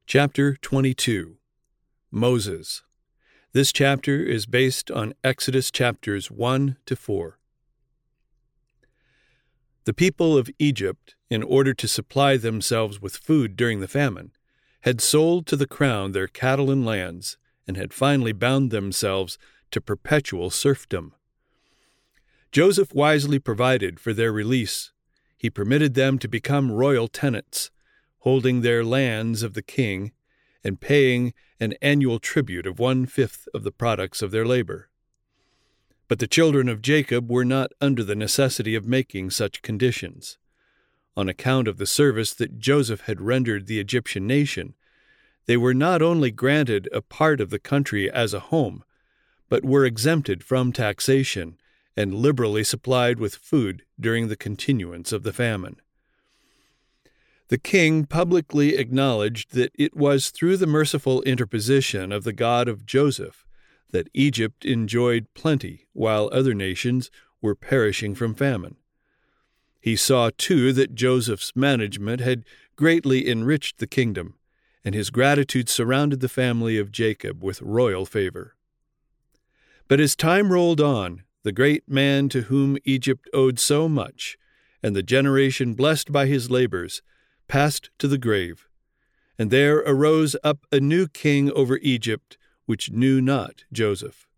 Chapter 22. Moses. This chapter is based on Exodus chapters 1 to 4. The people of Egypt, in order to supply themselves with food during the famine, had sold to the crown their cattle and lands, and had finally bound themselves to perpetual serfdom. Joseph wisely provided for their release. He permitted them to become royal tenants, holding their lands of the king, and paying an annual tribute of 1/5 of the products of their labor. But the children of Jacob were not under the necessity of making such conditions. On account of the service that Joseph had rendered the Egyptian nation, they were not only granted a part of the country as a home, but were exempted from taxation and liberally supplied with food during the continuance of the famine. The king publicly acknowledged that it was through the merciful interposition of the God of Joseph that Egypt enjoyed plenty while other nations were perishing from famine. He saw, too, that Joseph's management had greatly enriched the kingdom, and his gratitude surrounded the family of Jacob with royal favor. But as time rolled on, the great man to whom Egypt owed so much, and the generation blessed by his labors, passed to the grave, and there arose up a new king over Egypt, which knew not Joseph.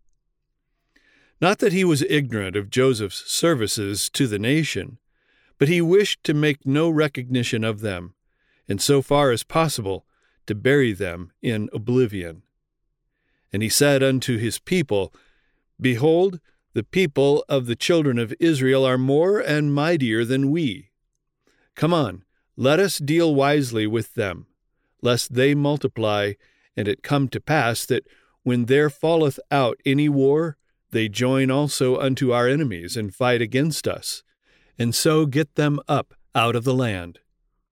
Not that he was ignorant of Joseph's services to the nation, but he wished to make no recognition of them, and so far as possible to bury them in oblivion. And he said unto his people, Behold, the people of the children of Israel are more and mightier than we. Come on, let us deal wisely with them, lest they multiply, and it come to pass that when there falleth out any war, they join also unto our enemies and fight against us, and so get them up out of the land.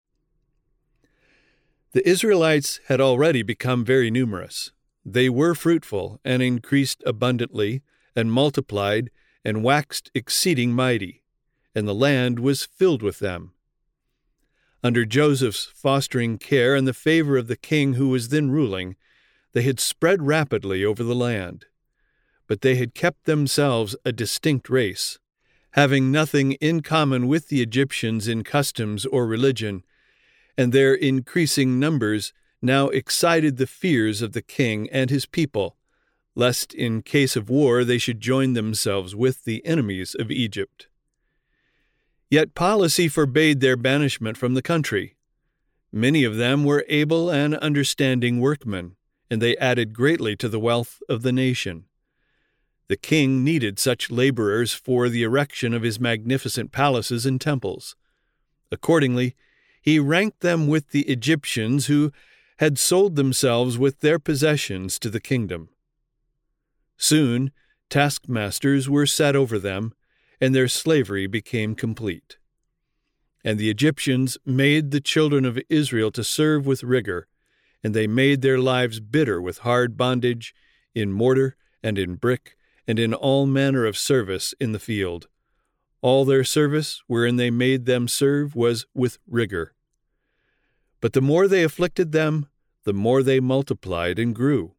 The Israelites had already become very numerous. They were fruitful, and increased abundantly, and multiplied, and waxed exceeding mighty, and the land was filled with them. Under Joseph's fostering care and the favor of the king who was then ruling, they had spread rapidly over the land. But they had kept themselves a distinct race, having nothing in common with the Egyptians in customs or religion, and their increasing numbers now excited the fears of the king and his people, lest in case of war they should join themselves with the enemies of Egypt. Yet policy forbade their banishment from the country. Many of them were able and understanding workmen, and they added greatly to the wealth of the nation. The king needed such laborers for the erection of his magnificent palaces and temples. Accordingly, he ranked them with the Egyptians who had sold themselves with their possessions to the kingdom. Soon, taskmasters were set over them, and their slavery became complete. And the Egyptians made the children of Israel to serve with rigor, and they made their lives bitter with hard bondage, in mortar and in brick, and in all manner of service in the field. All their service wherein they made them serve was with rigor. But the more they afflicted them, the more they multiplied and grew.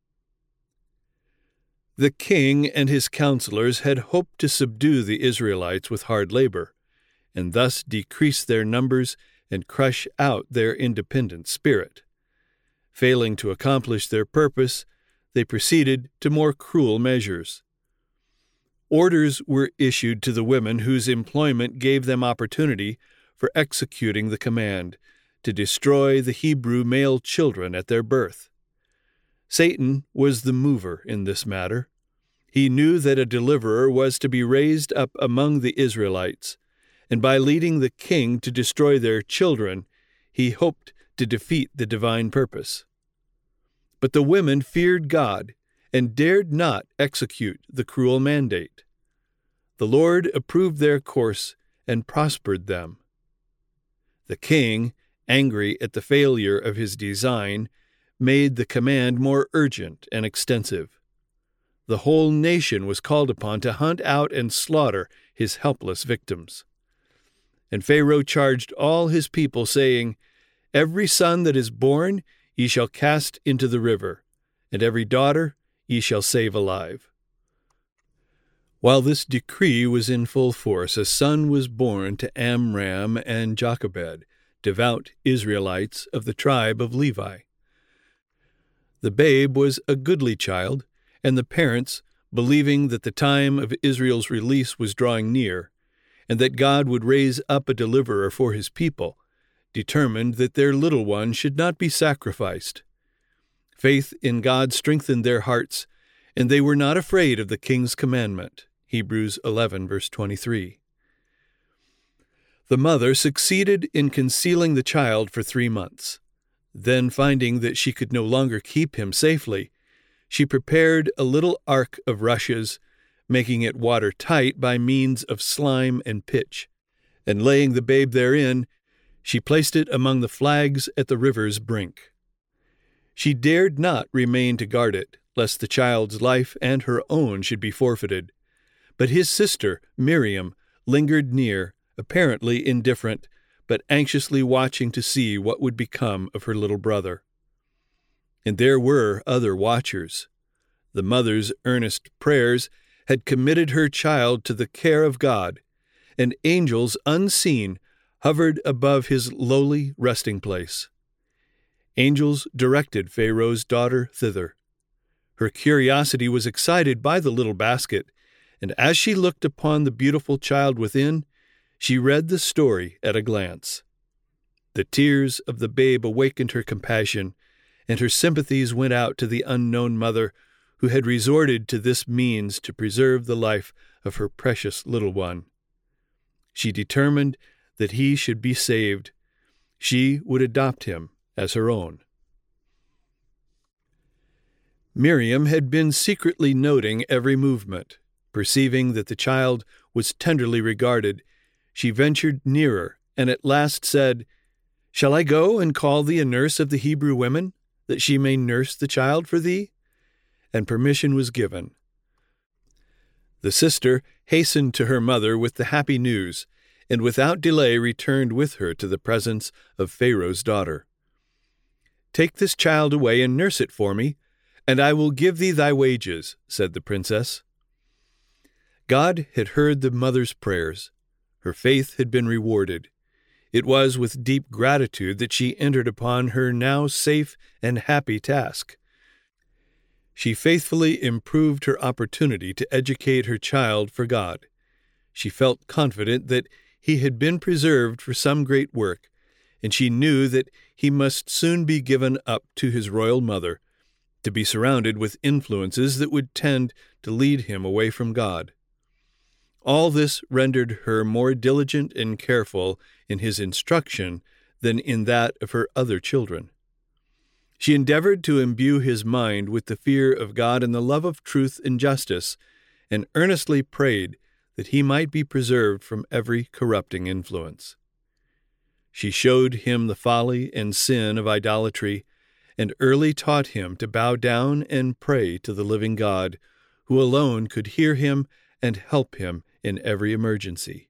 The king and his counselors had hoped to subdue the Israelites with hard labor, and thus decrease their numbers and crush out their independent spirit. Failing to accomplish their purpose, they proceeded to more cruel measures. Orders were issued to the women whose employment gave them opportunity for executing the command to destroy the Hebrew male children at their birth. Satan was the mover in this matter. He knew that a deliverer was to be raised up among the Israelites, and by leading the king to destroy their children, he hoped to defeat the divine purpose. But the women feared God and dared not execute the cruel mandate. The Lord approved their course and prospered them. The king, angry at the failure of his design, made the command more urgent and extensive. The whole nation was called upon to hunt out and slaughter his helpless victims. And Pharaoh charged all his people, saying, Every son that is born, ye shall cast into the river, and every daughter ye shall save alive. While this decree was in full force, a son was born to Amram and Jochebed, devout Israelites of the tribe of Levi. The babe was a goodly child, and the parents, believing that the time of Israel's release was drawing near, and that God would raise up a deliverer for his people, determined that their little one should not be sacrificed. Faith in God strengthened their hearts, and they were not afraid of the king's commandment. Hebrews 11, verse 23. The mother succeeded in concealing the child for 3 months. Then, finding that she could no longer keep him safely, she prepared a little ark of rushes, making it watertight by means of slime and pitch, and laying the babe therein, she placed it among the flags at the river's brink. She dared not remain to guard it, lest the child's life and her own should be forfeited. But his sister, Miriam, lingered near, apparently indifferent, but anxiously watching to see what would become of her little brother. And there were other watchers. The mother's earnest prayers had committed her child to the care of God, and angels unseen hovered above his lowly resting place. Angels directed Pharaoh's daughter thither. Her curiosity was excited by the little basket, and as she looked upon the beautiful child within, she read the story at a glance. The tears of the babe awakened her compassion, and her sympathies went out to the unknown mother who had resorted to this means to preserve the life of her precious little one. She determined that he should be saved. She would adopt him as her own. Miriam had been secretly noting every movement. Perceiving that the child was tenderly regarded, she ventured nearer and at last said, "Shall I go and call thee a nurse of the Hebrew women, that she may nurse the child for thee?" And permission was given. The sister hastened to her mother with the happy news, and without delay returned with her to the presence of Pharaoh's daughter. "Take this child away and nurse it for me, and I will give thee thy wages," said the princess. God had heard the mother's prayers. Her faith had been rewarded. It was with deep gratitude that she entered upon her now safe and happy task. She faithfully improved her opportunity to educate her child for God. She felt confident that he had been preserved for some great work, and she knew that he must soon be given up to his royal mother, to be surrounded with influences that would tend to lead him away from God. All this rendered her more diligent and careful in his instruction than in that of her other children. She endeavored to imbue his mind with the fear of God and the love of truth and justice, and earnestly prayed that he might be preserved from every corrupting influence. She showed him the folly and sin of idolatry, and early taught him to bow down and pray to the living God, who alone could hear him and help him in every emergency.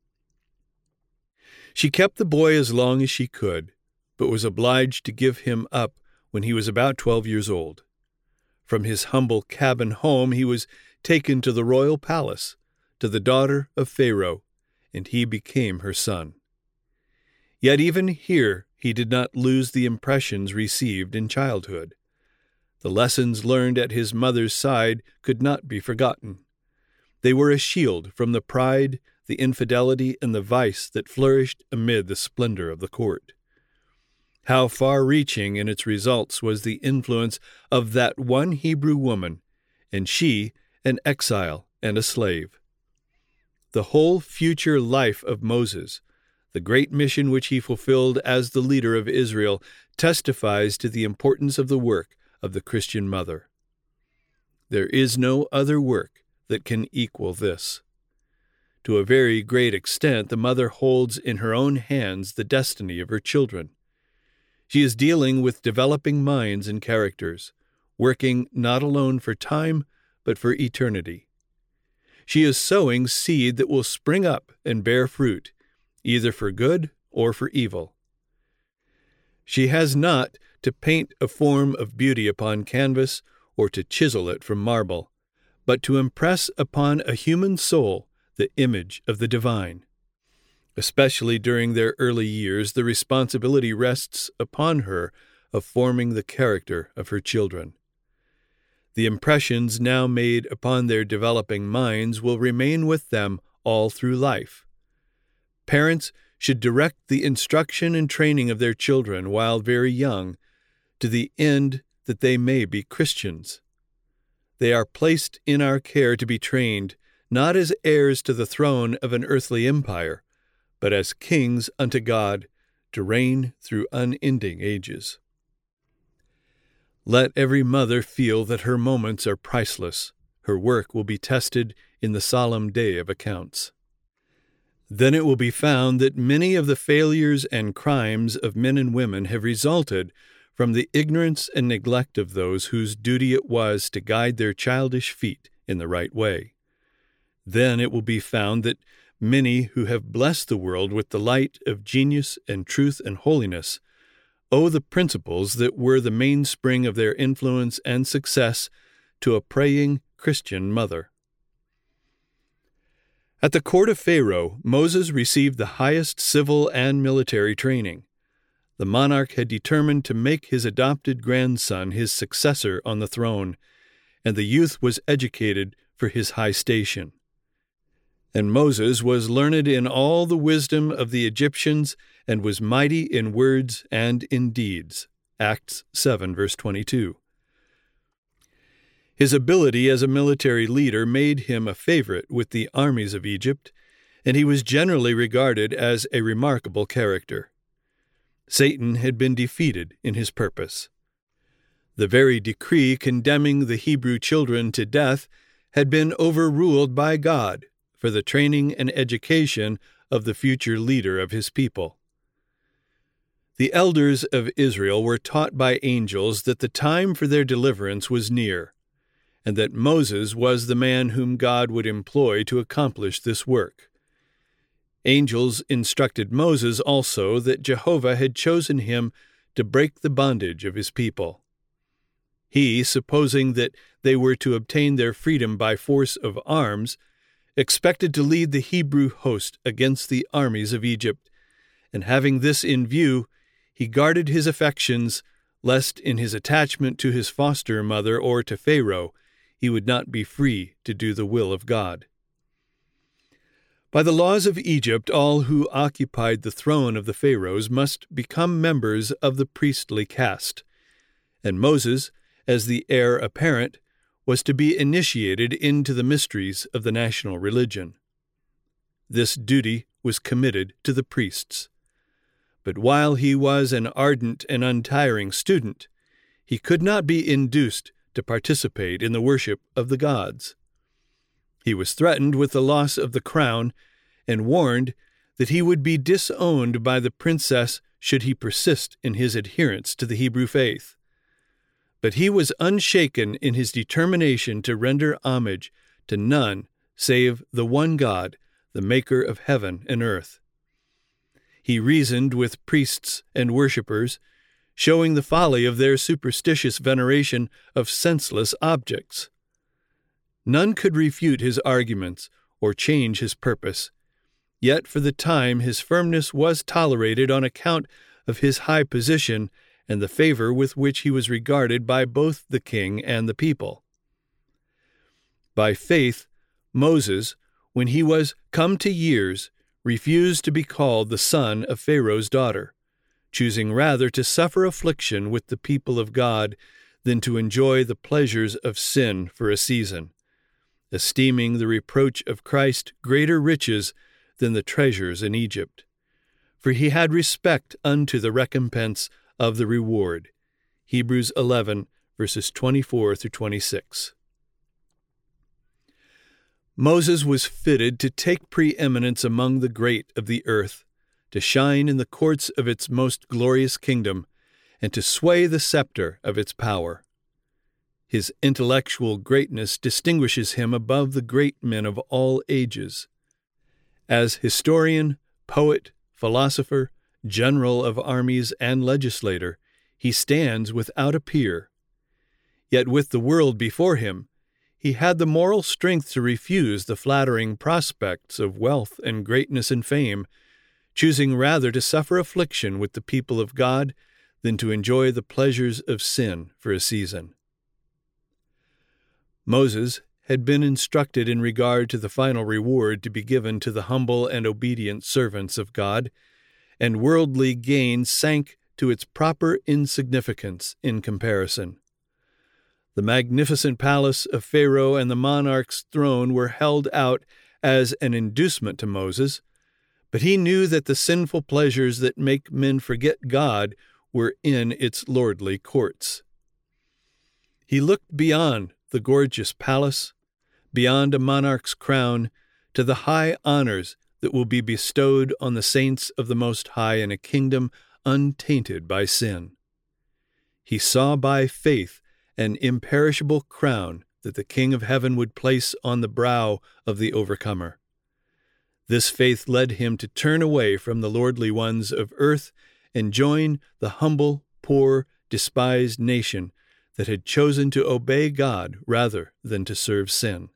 She kept the boy as long as she could, but was obliged to give him up when he was about 12 years old. From his humble cabin home he was taken to the royal palace, to the daughter of Pharaoh, and he became her son. Yet even here he did not lose the impressions received in childhood. The lessons learned at his mother's side could not be forgotten. They were a shield from the pride, the infidelity, and the vice that flourished amid the splendor of the court. How far-reaching in its results was the influence of that one Hebrew woman, and she an exile and a slave. The whole future life of Moses, the great mission which he fulfilled as the leader of Israel, testifies to the importance of the work of the Christian mother. There is no other work that can equal this. To a very great extent, the mother holds in her own hands the destiny of her children. She is dealing with developing minds and characters, working not alone for time, but for eternity. She is sowing seed that will spring up and bear fruit, either for good or for evil. She has not to paint a form of beauty upon canvas or to chisel it from marble, but to impress upon a human soul the image of the divine. Especially during their early years, the responsibility rests upon her of forming the character of her children. The impressions now made upon their developing minds will remain with them all through life. Parents should direct the instruction and training of their children while very young, to the end that they may be Christians. They are placed in our care to be trained, not as heirs to the throne of an earthly empire, but as kings unto God, to reign through unending ages. Let every mother feel that her moments are priceless. Her work will be tested in the solemn day of accounts. Then it will be found that many of the failures and crimes of men and women have resulted from the ignorance and neglect of those whose duty it was to guide their childish feet in the right way. Then it will be found that many who have blessed the world with the light of genius and truth and holiness owe the principles that were the mainspring of their influence and success to a praying Christian mother. At the court of Pharaoh, Moses received the highest civil and military training. The monarch had determined to make his adopted grandson his successor on the throne, and the youth was educated for his high station. And Moses was learned in all the wisdom of the Egyptians and was mighty in words and in deeds. Acts 7, verse 22. His ability as a military leader made him a favorite with the armies of Egypt, and he was generally regarded as a remarkable character. Satan had been defeated in his purpose. The very decree condemning the Hebrew children to death had been overruled by God for the training and education of the future leader of his people. The elders of Israel were taught by angels that the time for their deliverance was near, and that Moses was the man whom God would employ to accomplish this work. Angels instructed Moses also that Jehovah had chosen him to break the bondage of his people. He, supposing that they were to obtain their freedom by force of arms, expected to lead the Hebrew host against the armies of Egypt, and having this in view, he guarded his affections, lest in his attachment to his foster mother or to Pharaoh, he would not be free to do the will of God. By the laws of Egypt, all who occupied the throne of the Pharaohs must become members of the priestly caste, and Moses, as the heir apparent, was to be initiated into the mysteries of the national religion. This duty was committed to the priests. But while he was an ardent and untiring student, he could not be induced to participate in the worship of the gods. He was threatened with the loss of the crown and warned that he would be disowned by the princess should he persist in his adherence to the Hebrew faith. But he was unshaken in his determination to render homage to none save the one God, the maker of heaven and earth. He reasoned with priests and worshippers, showing the folly of their superstitious veneration of senseless objects. None could refute his arguments or change his purpose, yet for the time his firmness was tolerated on account of his high position and the favor with which he was regarded by both the king and the people. By faith, Moses, when he was come to years, refused to be called the son of Pharaoh's daughter, choosing rather to suffer affliction with the people of God than to enjoy the pleasures of sin for a season, esteeming the reproach of Christ greater riches than the treasures in Egypt. For he had respect unto the recompense of the reward. Hebrews 11, verses 24 through 26. Moses was fitted to take preeminence among the great of the earth, to shine in the courts of its most glorious kingdom, and to sway the scepter of its power. His intellectual greatness distinguishes him above the great men of all ages. As historian, poet, philosopher, general of armies, and legislator, he stands without a peer. Yet with the world before him, he had the moral strength to refuse the flattering prospects of wealth and greatness and fame, choosing rather to suffer affliction with the people of God than to enjoy the pleasures of sin for a season. Moses had been instructed in regard to the final reward to be given to the humble and obedient servants of God, and worldly gain sank to its proper insignificance in comparison. The magnificent palace of Pharaoh and the monarch's throne were held out as an inducement to Moses, but he knew that the sinful pleasures that make men forget God were in its lordly courts. He looked beyond the gorgeous palace, beyond a monarch's crown, to the high honors that will be bestowed on the saints of the Most High in a kingdom untainted by sin. He saw by faith an imperishable crown that the King of Heaven would place on the brow of the overcomer. This faith led him to turn away from the lordly ones of earth and join the humble, poor, despised nation that had chosen to obey God rather than to serve sin.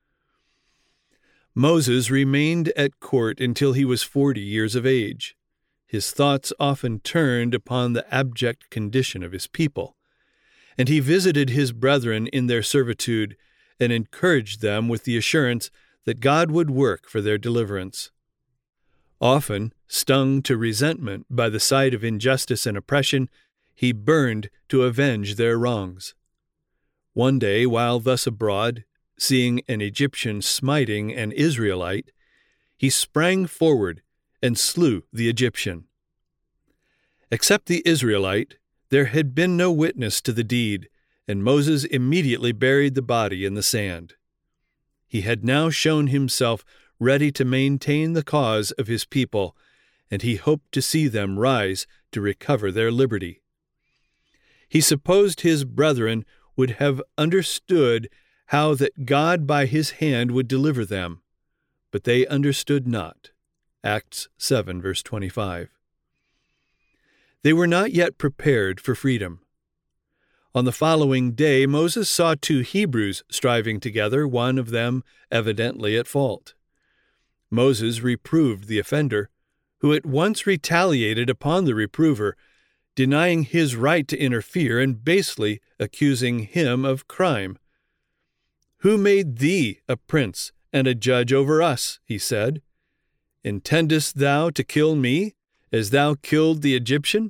Moses remained at court until he was 40 years of age. His thoughts often turned upon the abject condition of his people, and he visited his brethren in their servitude and encouraged them with the assurance that God would work for their deliverance. Often, stung to resentment by the sight of injustice and oppression, he burned to avenge their wrongs. One day, while thus abroad, seeing an Egyptian smiting an Israelite, he sprang forward and slew the Egyptian. Except the Israelite, there had been no witness to the deed, and Moses immediately buried the body in the sand. He had now shown himself ready to maintain the cause of his people, and he hoped to see them rise to recover their liberty. He supposed his brethren would have understood how that God by his hand would deliver them, but they understood not. Acts 7, verse 25. They were not yet prepared for freedom. On the following day, Moses saw 2 Hebrews striving together, one of them evidently at fault. Moses reproved the offender, who at once retaliated upon the reprover, denying his right to interfere and basely accusing him of crime. "Who made thee a prince and a judge over us?" he said. "Intendest thou to kill me, as thou killed the Egyptian?"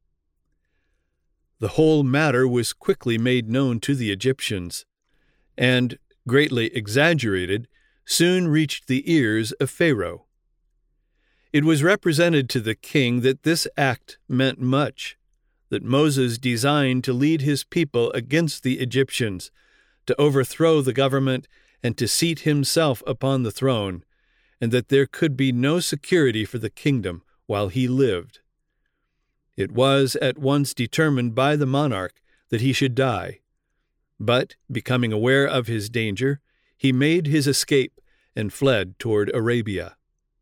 The whole matter was quickly made known to the Egyptians, and, greatly exaggerated, soon reached the ears of Pharaoh. It was represented to the king that this act meant much, that Moses designed to lead his people against the Egyptians, to overthrow the government, and to seat himself upon the throne, and that there could be no security for the kingdom while he lived. It was at once determined by the monarch that he should die, but, becoming aware of his danger, he made his escape and fled toward Arabia.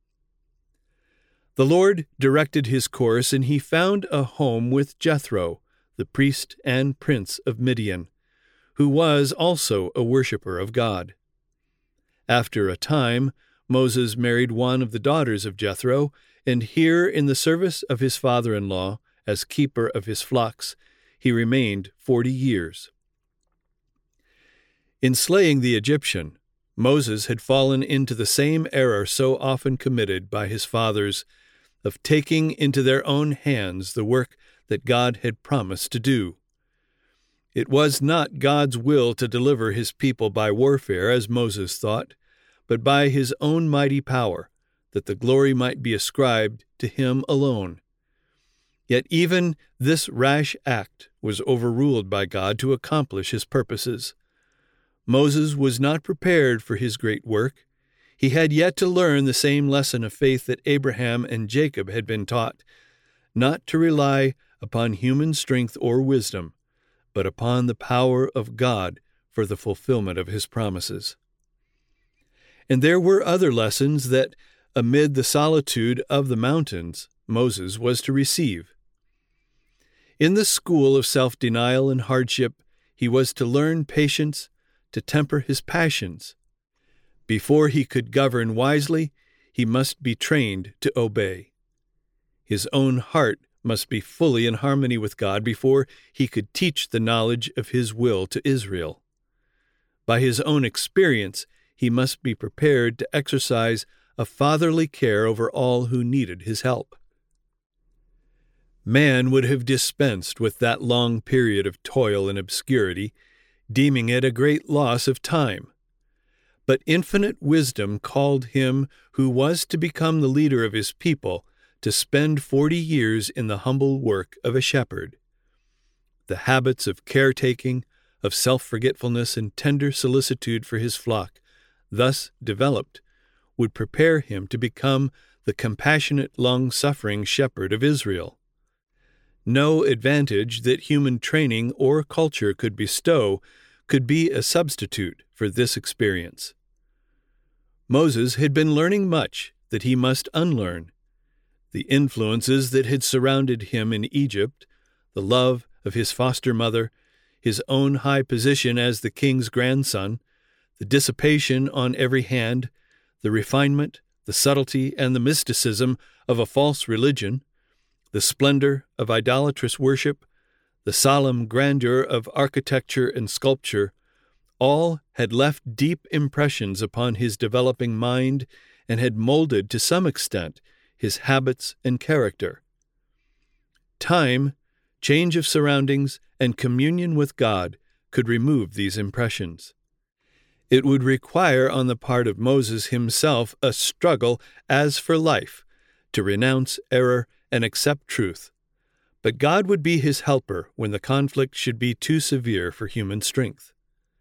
The Lord directed his course, and he found a home with Jethro, the priest and prince of Midian, who was also a worshipper of God. After a time, Moses married one of the daughters of Jethro, and here in the service of his father-in-law, as keeper of his flocks, he remained 40 years. In slaying the Egyptian, Moses had fallen into the same error so often committed by his fathers, of taking into their own hands the work that God had promised to do. It was not God's will to deliver his people by warfare, as Moses thought, but by his own mighty power, that the glory might be ascribed to him alone. Yet even this rash act was overruled by God to accomplish his purposes. Moses was not prepared for his great work. He had yet to learn the same lesson of faith that Abraham and Jacob had been taught, not to rely upon human strength or wisdom, but upon the power of God for the fulfillment of his promises. And there were other lessons that, amid the solitude of the mountains, Moses was to receive. In the school of self-denial and hardship, he was to learn patience, to temper his passions. Before he could govern wisely, he must be trained to obey. His own heart must be fully in harmony with God before he could teach the knowledge of his will to Israel. By his own experience, he must be prepared to exercise a fatherly care over all who needed his help. Man would have dispensed with that long period of toil and obscurity, deeming it a great loss of time. But infinite wisdom called him who was to become the leader of his people to spend 40 years in the humble work of a shepherd. The habits of caretaking, of self-forgetfulness and tender solicitude for his flock, thus developed, would prepare him to become the compassionate, long-suffering shepherd of Israel. No advantage that human training or culture could bestow could be a substitute for this experience. Moses had been learning much that he must unlearn. The influences that had surrounded him in Egypt, the love of his foster mother, his own high position as the king's grandson, the dissipation on every hand, the refinement, the subtlety, and the mysticism of a false religion, the splendor of idolatrous worship, the solemn grandeur of architecture and sculpture, all had left deep impressions upon his developing mind and had molded to some extent his habits and character. Time, change of surroundings, and communion with God could remove these impressions. It would require on the part of Moses himself a struggle as for life, to renounce error and accept truth. But God would be his helper when the conflict should be too severe for human strength.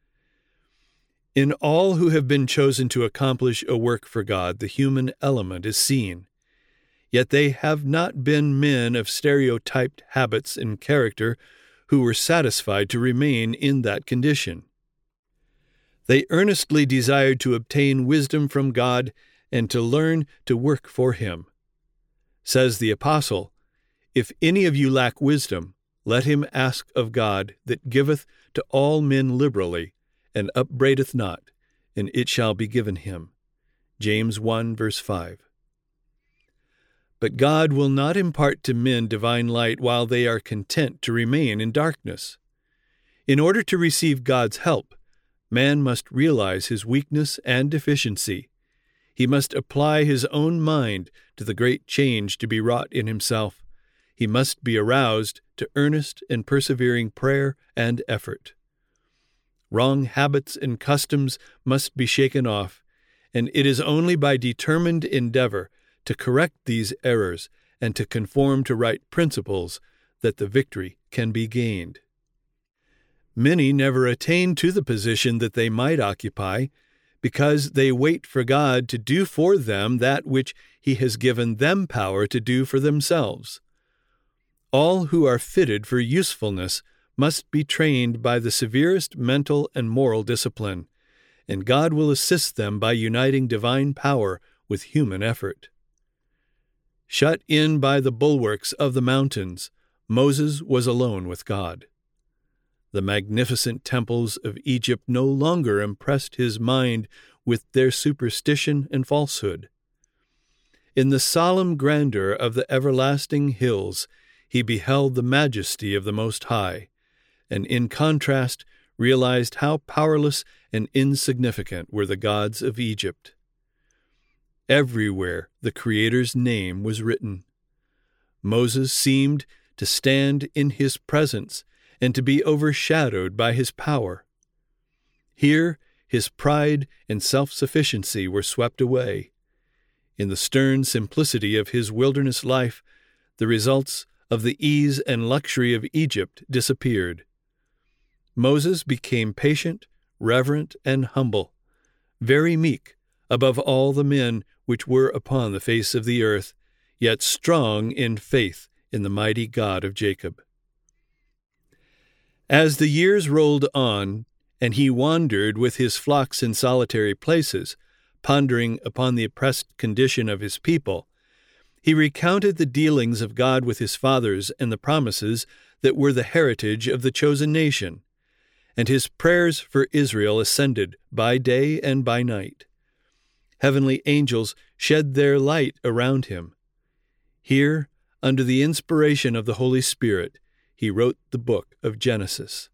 In all who have been chosen to accomplish a work for God, the human element is seen. Yet they have not been men of stereotyped habits and character who were satisfied to remain in that condition. They earnestly desired to obtain wisdom from God and to learn to work for him. Says the apostle, "If any of you lack wisdom, let him ask of God that giveth to all men liberally, and upbraideth not, and it shall be given him." James 1, verse 5. But God will not impart to men divine light while they are content to remain in darkness. In order to receive God's help, man must realize his weakness and deficiency. He must apply his own mind to the great change to be wrought in himself. He must be aroused to earnest and persevering prayer and effort. Wrong habits and customs must be shaken off, and it is only by determined endeavor to correct these errors and to conform to right principles that the victory can be gained. Many never attain to the position that they might occupy because they wait for God to do for them that which he has given them power to do for themselves. All who are fitted for usefulness must be trained by the severest mental and moral discipline, and God will assist them by uniting divine power with human effort. Shut in by the bulwarks of the mountains, Moses was alone with God. The magnificent temples of Egypt no longer impressed his mind with their superstition and falsehood. In the solemn grandeur of the everlasting hills, he beheld the majesty of the Most High, and in contrast realized how powerless and insignificant were the gods of Egypt. Everywhere the Creator's name was written. Moses seemed to stand in his presence and to be overshadowed by his power. Here his pride and self-sufficiency were swept away. In the stern simplicity of his wilderness life, the results of the ease and luxury of Egypt disappeared. Moses became patient, reverent, and humble, very meek above all the men which were upon the face of the earth, yet strong in faith in the mighty God of Jacob. As the years rolled on, and he wandered with his flocks in solitary places, pondering upon the oppressed condition of his people, He recounted the dealings of God with his fathers and the promises that were the heritage of the chosen nation, and his prayers for Israel ascended by day and by night. Heavenly angels shed their light around him. Here, under the inspiration of the Holy Spirit, he wrote the book of Genesis.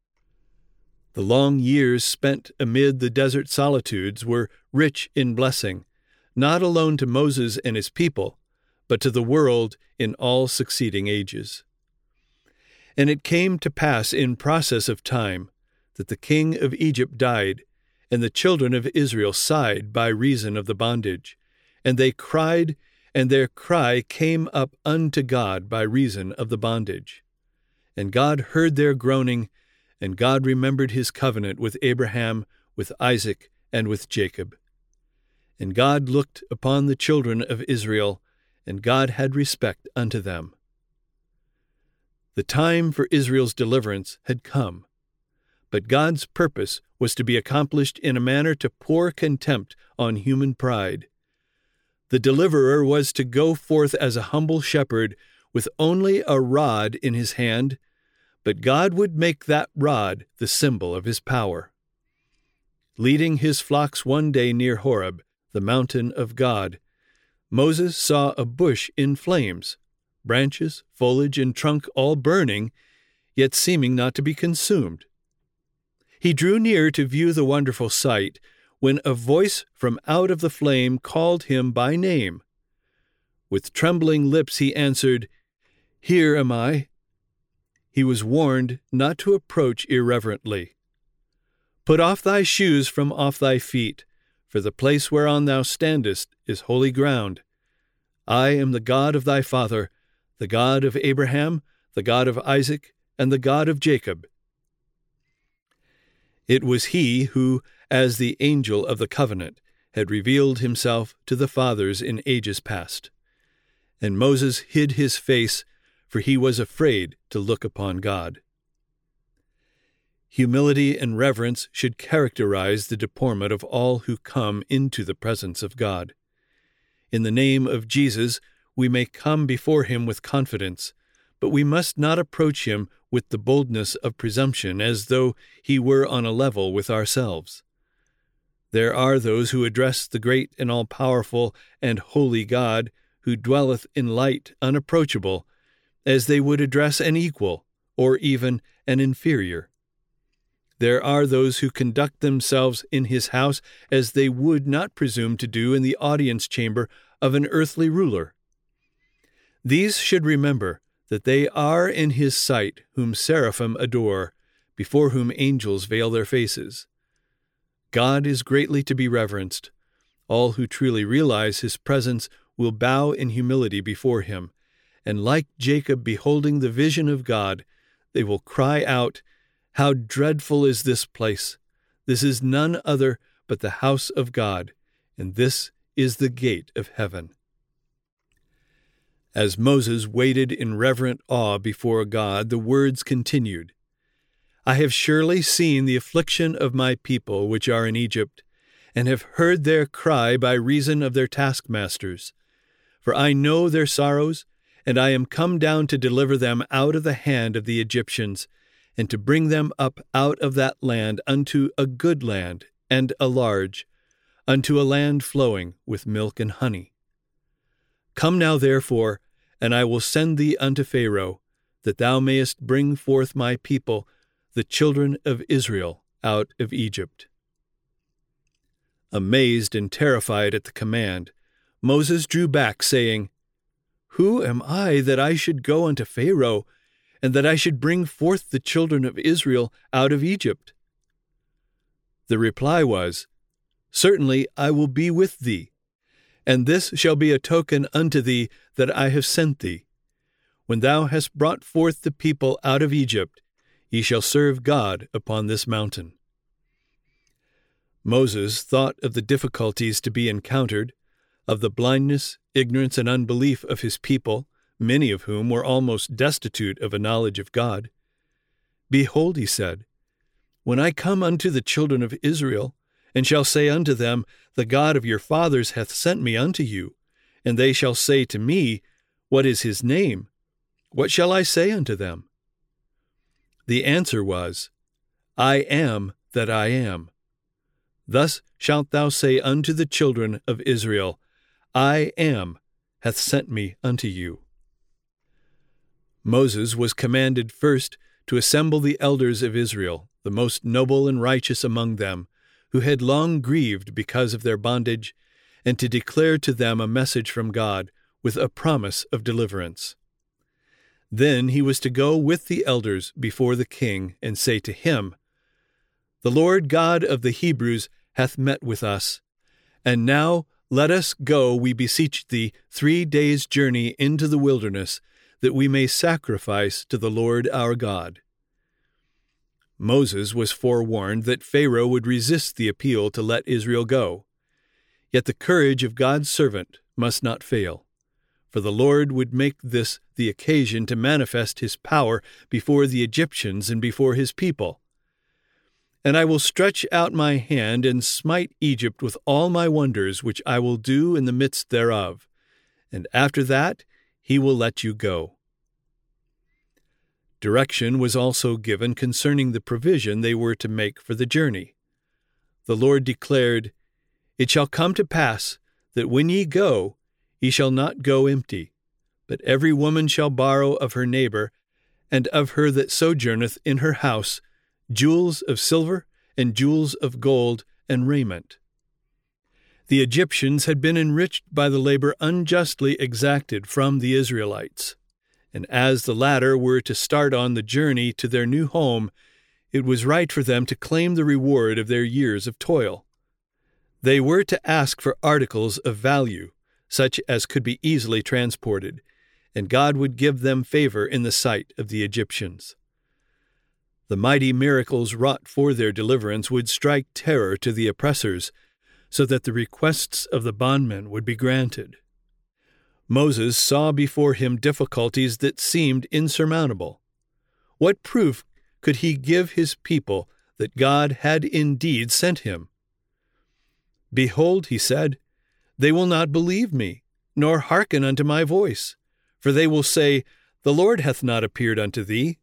The long years spent amid the desert solitudes were rich in blessing, not alone to Moses and his people, but to the world in all succeeding ages. And it came to pass in process of time that the king of Egypt died, and the children of Israel sighed by reason of the bondage, and they cried, and their cry came up unto God by reason of the bondage. And God heard their groaning, and God remembered his covenant with Abraham, with Isaac, and with Jacob. And God looked upon the children of Israel, and God had respect unto them. The time for Israel's deliverance had come, but God's purpose was to be accomplished in a manner to pour contempt on human pride. The deliverer was to go forth as a humble shepherd with only a rod in his hand, but God would make that rod the symbol of his power. Leading his flocks one day near Horeb, the mountain of God, Moses saw a bush in flames, branches, foliage, and trunk all burning, yet seeming not to be consumed. He drew near to view the wonderful sight, when a voice from out of the flame called him by name. With trembling lips he answered, "Here am I." He was warned not to approach irreverently. "Put off thy shoes from off thy feet, for the place whereon thou standest is holy ground. I am the God of thy father, the God of Abraham, the God of Isaac, and the God of Jacob." It was he who, as the angel of the covenant, had revealed himself to the fathers in ages past. And Moses hid his face, for he was afraid to look upon God. Humility and reverence should characterize the deportment of all who come into the presence of God. In the name of Jesus, we may come before him with confidence, but we must not approach him with the boldness of presumption as though he were on a level with ourselves. There are those who address the great and all-powerful and holy God, who dwelleth in light unapproachable, as they would address an equal, or even an inferior. There are those who conduct themselves in his house as they would not presume to do in the audience chamber of an earthly ruler. These should remember that they are in his sight whom seraphim adore, before whom angels veil their faces. God is greatly to be reverenced. All who truly realize his presence will bow in humility before him, and like Jacob beholding the vision of God, they will cry out, "How dreadful is this place! This is none other but the house of God, and this is the gate of heaven." As Moses waited in reverent awe before God, the words continued, "I have surely seen the affliction of my people which are in Egypt, and have heard their cry by reason of their taskmasters. For I know their sorrows, and I am come down to deliver them out of the hand of the Egyptians, and to bring them up out of that land unto a good land and a large, unto a land flowing with milk and honey. Come now, therefore, and I will send thee unto Pharaoh, that thou mayest bring forth my people, the children of Israel, out of Egypt." Amazed and terrified at the command, Moses drew back, saying, "Who am I that I should go unto Pharaoh, and that I should bring forth the children of Israel out of Egypt?" The reply was, "Certainly I will be with thee, and this shall be a token unto thee that I have sent thee. When thou hast brought forth the people out of Egypt, ye shall serve God upon this mountain." Moses thought of the difficulties to be encountered, of the blindness, ignorance, and unbelief of his people, many of whom were almost destitute of a knowledge of God. "Behold," he said, "when I come unto the children of Israel, and shall say unto them, The God of your fathers hath sent me unto you, And they shall say to me, What is his name? What shall I say unto them? The answer was, I am that I am. Thus shalt thou say unto the children of Israel, I am hath sent me unto you. Moses was commanded first to assemble the elders of Israel, the most noble and righteous among them, who had long grieved because of their bondage, and to declare to them a message from God with a promise of deliverance. Then he was to go with the elders before the king and say to him, The Lord God of the Hebrews hath met with us, and now let us go, we beseech thee, 3 days' journey into the wilderness, that we may sacrifice to the Lord our God. Moses was forewarned that Pharaoh would resist the appeal to let Israel go. Yet the courage of God's servant must not fail, for the Lord would make this the occasion to manifest his power before the Egyptians and before his people. And I will stretch out my hand and smite Egypt with all my wonders, which I will do in the midst thereof. And after that he will let you go. Direction was also given concerning the provision they were to make for the journey. The Lord declared, It shall come to pass that when ye go, ye shall not go empty, but every woman shall borrow of her neighbor, and of her that sojourneth in her house, jewels of silver, and jewels of gold, and raiment. The Egyptians had been enriched by the labor unjustly exacted from the Israelites, and as the latter were to start on the journey to their new home, it was right for them to claim the reward of their years of toil. They were to ask for articles of value, such as could be easily transported, and God would give them favor in the sight of the Egyptians. The mighty miracles wrought for their deliverance would strike terror to the oppressors, so that the requests of the bondmen would be granted. Moses saw before him difficulties that seemed insurmountable. What proof could he give his people that God had indeed sent him? Behold, he said, they will not believe me, nor hearken unto my voice, for they will say, The Lord hath not appeared unto thee.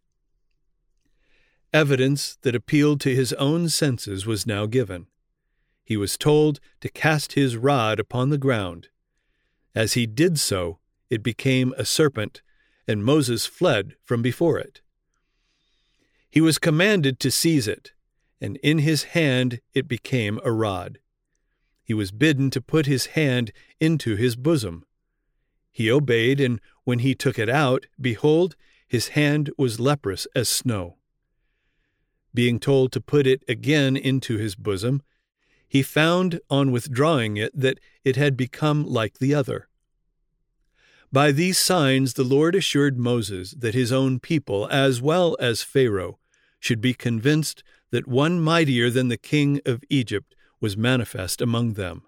Evidence that appealed to his own senses was now given. He was told to cast his rod upon the ground. As he did so, it became a serpent, and Moses fled from before it. He was commanded to seize it, and in his hand it became a rod. He was bidden to put his hand into his bosom. He obeyed, and when he took it out, behold, his hand was leprous as snow. Being told to put it again into his bosom, he found on withdrawing it that it had become like the other. By these signs the Lord assured Moses that his own people, as well as Pharaoh, should be convinced that one mightier than the king of Egypt was manifest among them.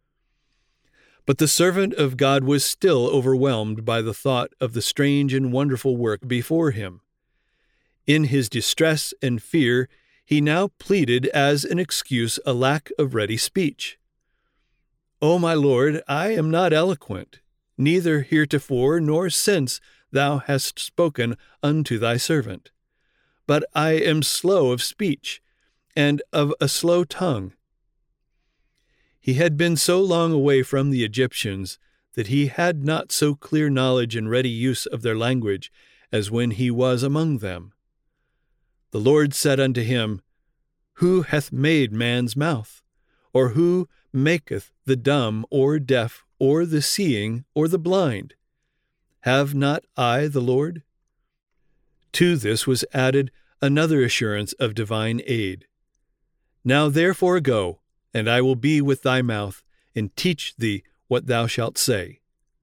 But the servant of God was still overwhelmed by the thought of the strange and wonderful work before him. In his distress and fear, he now pleaded as an excuse a lack of ready speech. O my Lord, I am not eloquent, neither heretofore nor since thou hast spoken unto thy servant. But I am slow of speech, and of a slow tongue. He had been so long away from the Egyptians that he had not so clear knowledge and ready use of their language as when he was among them. The Lord said unto him, Who hath made man's mouth? Or who maketh the dumb or deaf or the seeing or the blind? Have not I the Lord? To this was added another assurance of divine aid. Now therefore go, and I will be with thy mouth, and teach thee what thou shalt say.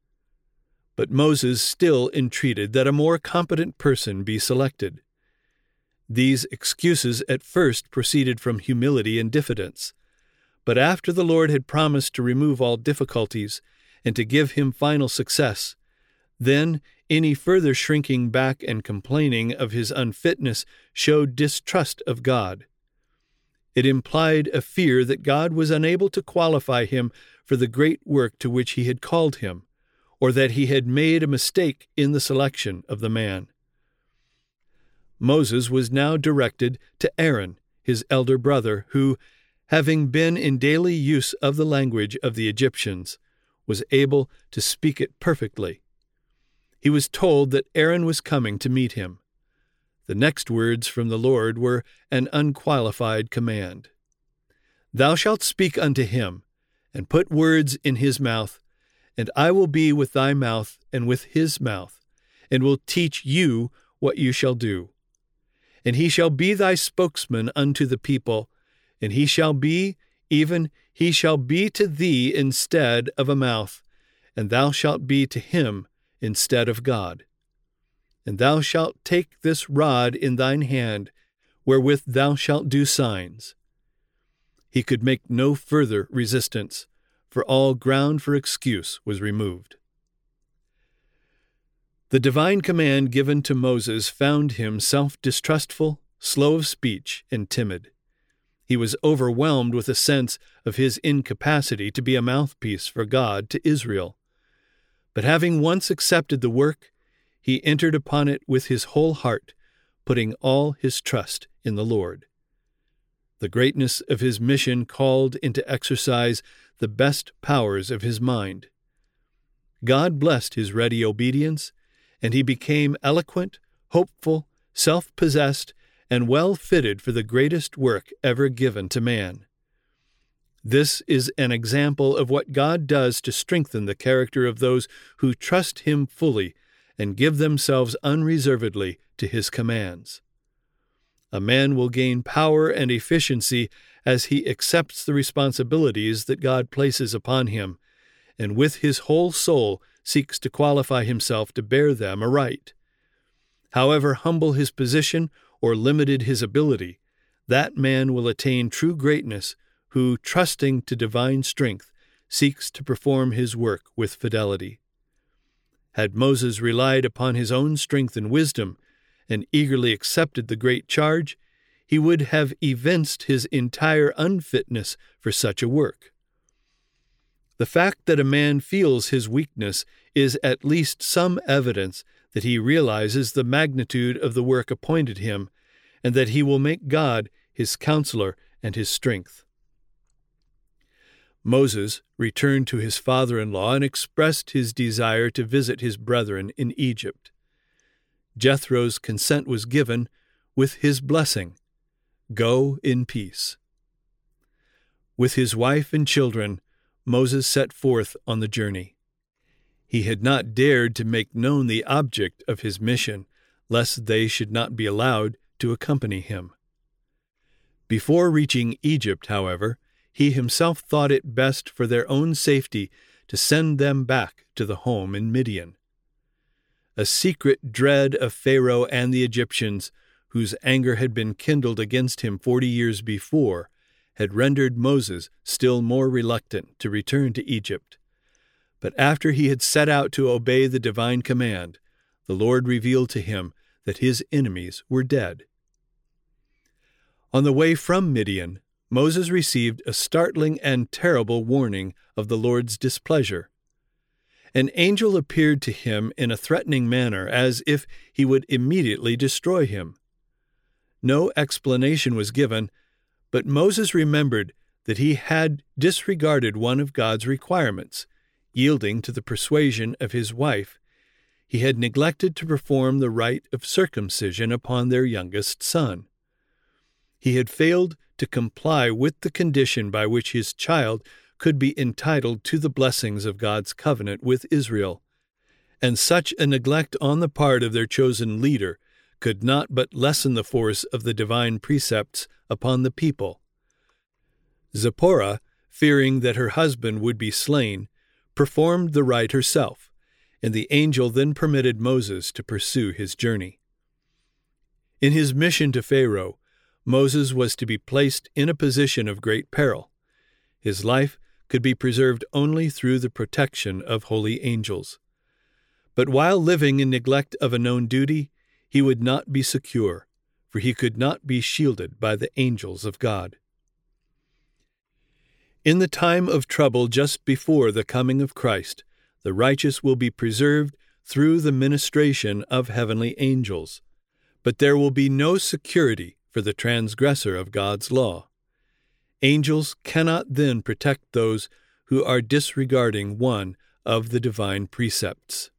But Moses still entreated that a more competent person be selected. These excuses at first proceeded from humility and diffidence, but after the Lord had promised to remove all difficulties and to give him final success, then any further shrinking back and complaining of his unfitness showed distrust of God. It implied a fear that God was unable to qualify him for the great work to which he had called him, or that he had made a mistake in the selection of the man. Moses was now directed to Aaron, his elder brother, who, having been in daily use of the language of the Egyptians, was able to speak it perfectly. He was told that Aaron was coming to meet him. The next words from the Lord were an unqualified command. "Thou shalt speak unto him, and put words in his mouth, and I will be with thy mouth and with his mouth, and will teach you what you shall do. And he shall be thy spokesman unto the people, and he shall be to thee instead of a mouth, and thou shalt be to him instead of God. And thou shalt take this rod in thine hand, wherewith thou shalt do signs." He could make no further resistance, for all ground for excuse was removed. The divine command given to Moses found him self-distrustful, slow of speech, and timid. He was overwhelmed with a sense of his incapacity to be a mouthpiece for God to Israel. But having once accepted the work, he entered upon it with his whole heart, putting all his trust in the Lord. The greatness of his mission called into exercise the best powers of his mind. God blessed his ready obedience, and he became eloquent, hopeful, self-possessed, and well fitted for the greatest work ever given to man. This is an example of what God does to strengthen the character of those who trust him fully and give themselves unreservedly to his commands. A man will gain power and efficiency as he accepts the responsibilities that God places upon him, and with his whole soul seeks to qualify himself to bear them aright. However humble his position or limited his ability, that man will attain true greatness who, trusting to divine strength, seeks to perform his work with fidelity. Had Moses relied upon his own strength and wisdom, and eagerly accepted the great charge, he would have evinced his entire unfitness for such a work. The fact that a man feels his weakness is at least some evidence that he realizes the magnitude of the work appointed him, and that he will make God his counselor and his strength. Moses returned to his father-in-law and expressed his desire to visit his brethren in Egypt. Jethro's consent was given with his blessing, "Go in peace." With his wife and children, Moses set forth on the journey. He had not dared to make known the object of his mission, lest they should not be allowed to accompany him. Before reaching Egypt, however, he himself thought it best for their own safety to send them back to the home in Midian. A secret dread of Pharaoh and the Egyptians, whose anger had been kindled against him 40 years before, had rendered Moses still more reluctant to return to Egypt. But after he had set out to obey the divine command, the Lord revealed to him that his enemies were dead. On the way from Midian, Moses received a startling and terrible warning of the Lord's displeasure. An angel appeared to him in a threatening manner, as if he would immediately destroy him. No explanation was given, but Moses remembered that he had disregarded one of God's requirements. Yielding to the persuasion of his wife, he had neglected to perform the rite of circumcision upon their youngest son. He had failed to comply with the condition by which his child could be entitled to the blessings of God's covenant with Israel, and such a neglect on the part of their chosen leader could not but lessen the force of the divine precepts upon the people. Zipporah, fearing that her husband would be slain, performed the rite herself, and the angel then permitted Moses to pursue his journey. In his mission to Pharaoh, Moses was to be placed in a position of great peril. His life could be preserved only through the protection of holy angels. But while living in neglect of a known duty, he would not be secure, for he could not be shielded by the angels of God. In the time of trouble just before the coming of Christ, The righteous will be preserved through the ministration of heavenly angels. But there will be no security for the transgressor of God's law. Angels cannot then protect those who are disregarding one of the divine precepts.